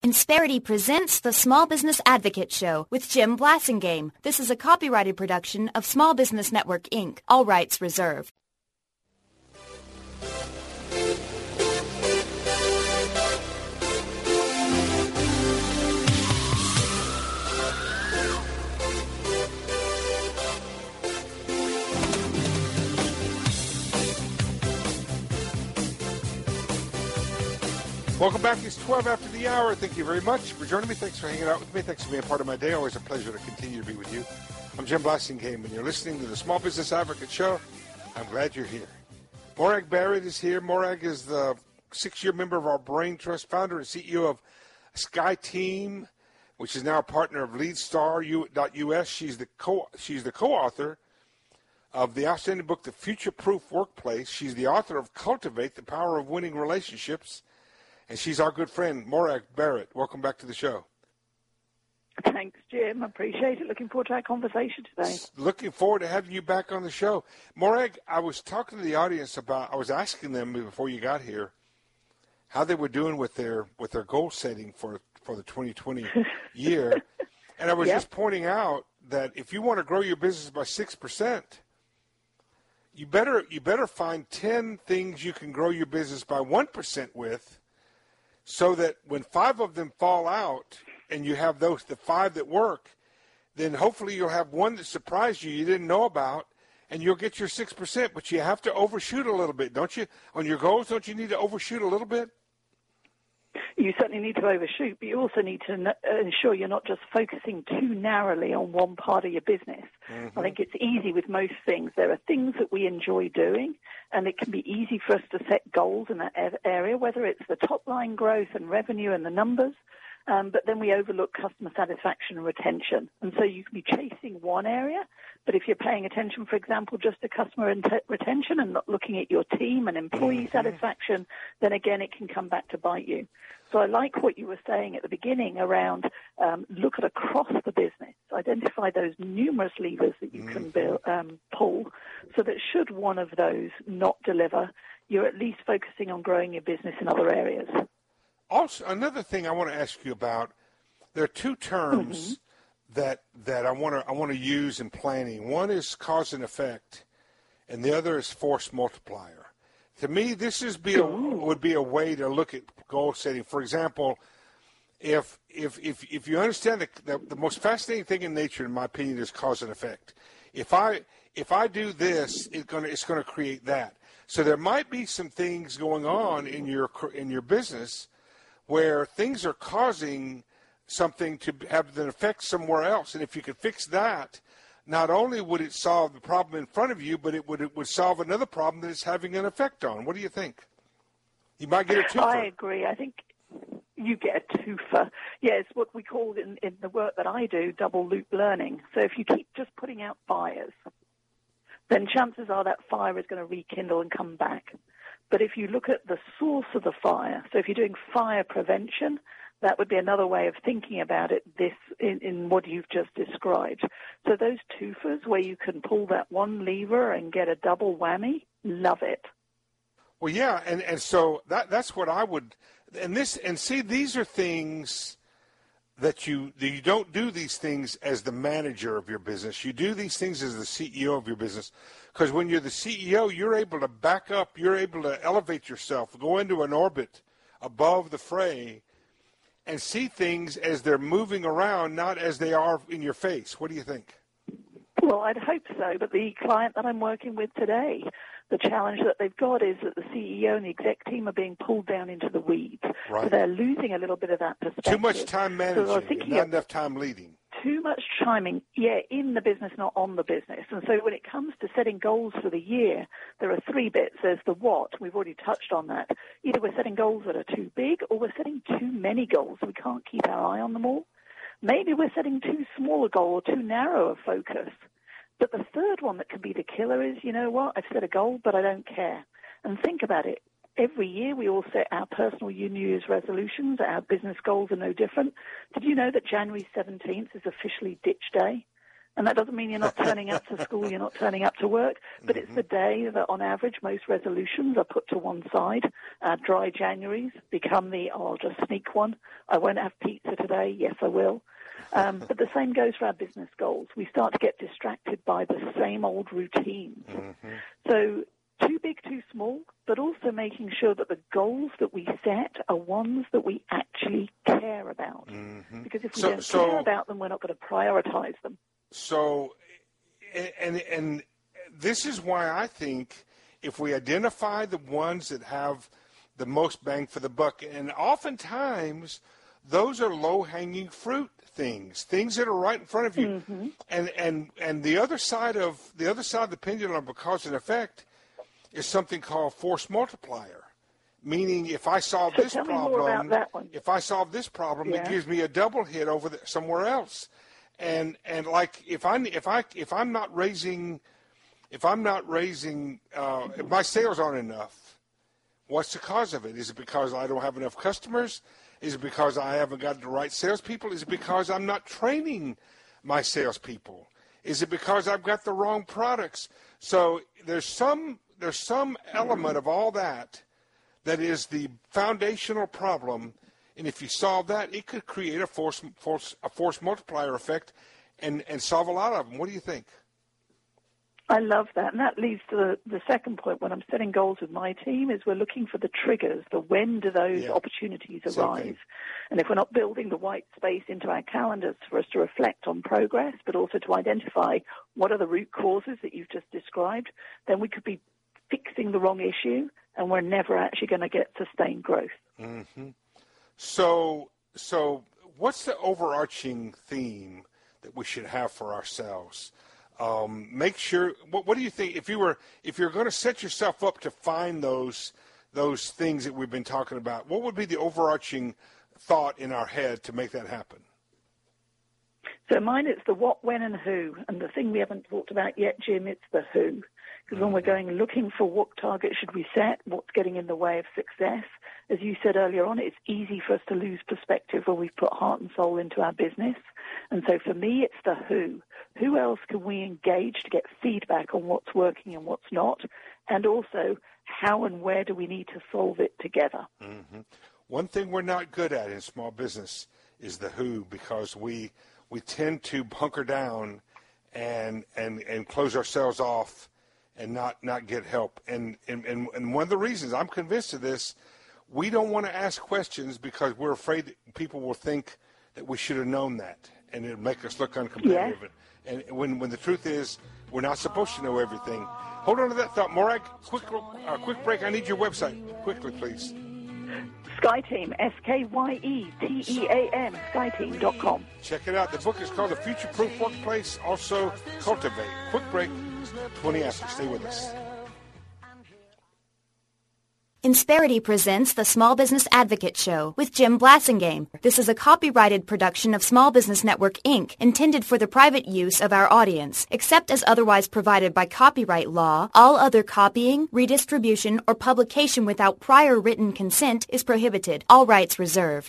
Insperity presents the Small Business Advocate Show with Jim Blasingame. This is a copyrighted production of Small Business Network, Inc., all rights reserved. Welcome back. It's 12 after the hour. Thank you very much for joining me. Thanks for hanging out with me. Thanks for being part of my day. Always a pleasure to continue to be with you. I'm Jim Blasingame, and you're listening to the Small Business Advocate Show. I'm glad you're here. Morag Barrett is here. Morag is the 6-year member of our Brain Trust, founder and CEO of SkyTeam, which is now a partner of LeadStar.us. She's the co-author of the outstanding book, The Future-Proof Workplace. She's the author of Cultivate, the Power of Winning Relationships. And she's our good friend, Morag Barrett. Welcome back to the show. Thanks, Jim. I appreciate it. Looking forward to our conversation today. Looking forward to having you back on the show. Morag, I was talking to the audience I was asking them before you got here how they were doing with their goal setting for the 2020 year. And I was just pointing out that if you want to grow your business by 6%, you better find 10 things you can grow your business by 1% with, so that when 5 of them fall out and you have the 5 that work, then hopefully you'll have one that surprised you didn't know about, and you'll get your 6%. But you have to overshoot a little bit, don't you? On your goals, don't you need to overshoot a little bit? You certainly need to overshoot, but you also need to ensure you're not just focusing too narrowly on one part of your business. Mm-hmm. I think it's easy with most things. There are things that we enjoy doing, and it can be easy for us to set goals in that area, whether it's the top-line growth and revenue and the numbers, but then we overlook customer satisfaction and retention. And so you can be chasing one area, but if you're paying attention, for example, just to customer retention and not looking at your team and employee satisfaction, then again, it can come back to bite you. So I like what you were saying at the beginning around look at across the business, identify those numerous levers that you can pull, so that should one of those not deliver, you're at least focusing on growing your business in other areas. Also, another thing I want to ask you about, there are 2 terms that I want to use in planning. One is cause and effect, and the other is force multiplier. To me, this would be a way to look at goal setting. For example, if you understand the most fascinating thing in nature, in my opinion, is cause and effect. If I do this, it's going to create that. So there might be some things going on in your business where things are causing something to have an effect somewhere else. And if you could fix that, not only would it solve the problem in front of you, but it would solve another problem that it's having an effect on. What do you think? You might get a twofer. I agree. I think you get a twofer. Yeah, it's what we call in the work that I do, double loop learning. So if you keep just putting out fires, then chances are that fire is going to rekindle and come back. But if you look at the source of the fire, so if you're doing fire prevention, that would be another way of thinking about it, this in what you've just described. So those twofers where you can pull that one lever and get a double whammy, love it. Well, yeah, and so that's what I would, see, these are things that you don't do these things as the manager of your business. You do these things as the CEO of your business, because when you're the CEO, you're able to back up, you're able to elevate yourself, go into an orbit above the fray, and see things as they're moving around, not as they are in your face. What do you think? Well, I'd hope so, but the client that I'm working with today, the challenge that they've got is that the CEO and the exec team are being pulled down into the weeds. Right. So they're losing a little bit of that perspective. Too much time managing, not enough time leading. Too much timing, in the business, not on the business. And so when it comes to setting goals for the year, there are 3 bits. There's the what. We've already touched on that. Either we're setting goals that are too big, or we're setting too many goals. We can't keep our eye on them all. Maybe we're setting too small a goal or too narrow a focus. But the third one that can be the killer is, you know what, I've set a goal, but I don't care. And think about it. Every year we all set our personal New Year's resolutions. Our business goals are no different. Did you know that January 17th is officially Ditch Day? And that doesn't mean you're not turning up to school, you're not turning up to work, but it's the day that, on average, most resolutions are put to one side. Dry Januaries become I'll just sneak one. I won't have pizza today. Yes, I will. But the same goes for our business goals. We start to get distracted by the same old routines. So too big, too small, but also making sure that the goals that we set are ones that we actually care about. Because if we don't care about them, we're not going to prioritize them. So, and this is why I think if we identify the ones that have the most bang for the buck, and oftentimes those are low-hanging fruit things that are right in front of you, and the other side of the pendulum of cause and effect is something called force multiplier, meaning if I solve this problem, it gives me a double hit over somewhere else. And like if my sales aren't enough, what's the cause of it? Is it because I don't have enough customers? Is it because I haven't got the right salespeople? Is it because I'm not training my salespeople? Is it because I've got the wrong products? So there's some element of all that is the foundational problem. And if you solve that, it could create a force multiplier effect and solve a lot of them. What do you think? I love that. And that leads to the second point. When I'm setting goals with my team is we're looking for the triggers, the when do those opportunities arise. And if we're not building the white space into our calendars for us to reflect on progress, but also to identify what are the root causes that you've just described, then we could be fixing the wrong issue and we're never actually going to get sustained growth. So what's the overarching theme that we should have for ourselves? Make sure. What do you think? If you're going to set yourself up to find those things that we've been talking about, what would be the overarching thought in our head to make that happen? So mine, it's the what, when, and who. And the thing we haven't talked about yet, Jim, it's the who. Because when we're going looking for what target should we set, what's getting in the way of success, as you said earlier on, it's easy for us to lose perspective when we've put heart and soul into our business. And so for me, it's the who. Who else can we engage to get feedback on what's working and what's not? And also, how and where do we need to solve it together? One thing we're not good at in small business is the who, because we tend to bunker down and close ourselves off and not get help. And one of the reasons I'm convinced of this, we don't want to ask questions because we're afraid that people will think that we should have known that, and it'll make us look uncompetitive. Yes. And when the truth is, we're not supposed to know everything. Hold on to that thought. Morag, quick break. I need your website. Quickly, please. SkyeTeam, SkyeTeam, SkyeTeam.com. Check it out. The book is called The Future-Proof Workplace. Also, Cultivate. Quick break. 20 after. Stay with us. Insperity presents the Small Business Advocate Show with Jim Blasingame. This is a copyrighted production of Small Business Network, Inc., intended for the private use of our audience. Except as otherwise provided by copyright law, all other copying, redistribution, or publication without prior written consent is prohibited. All rights reserved.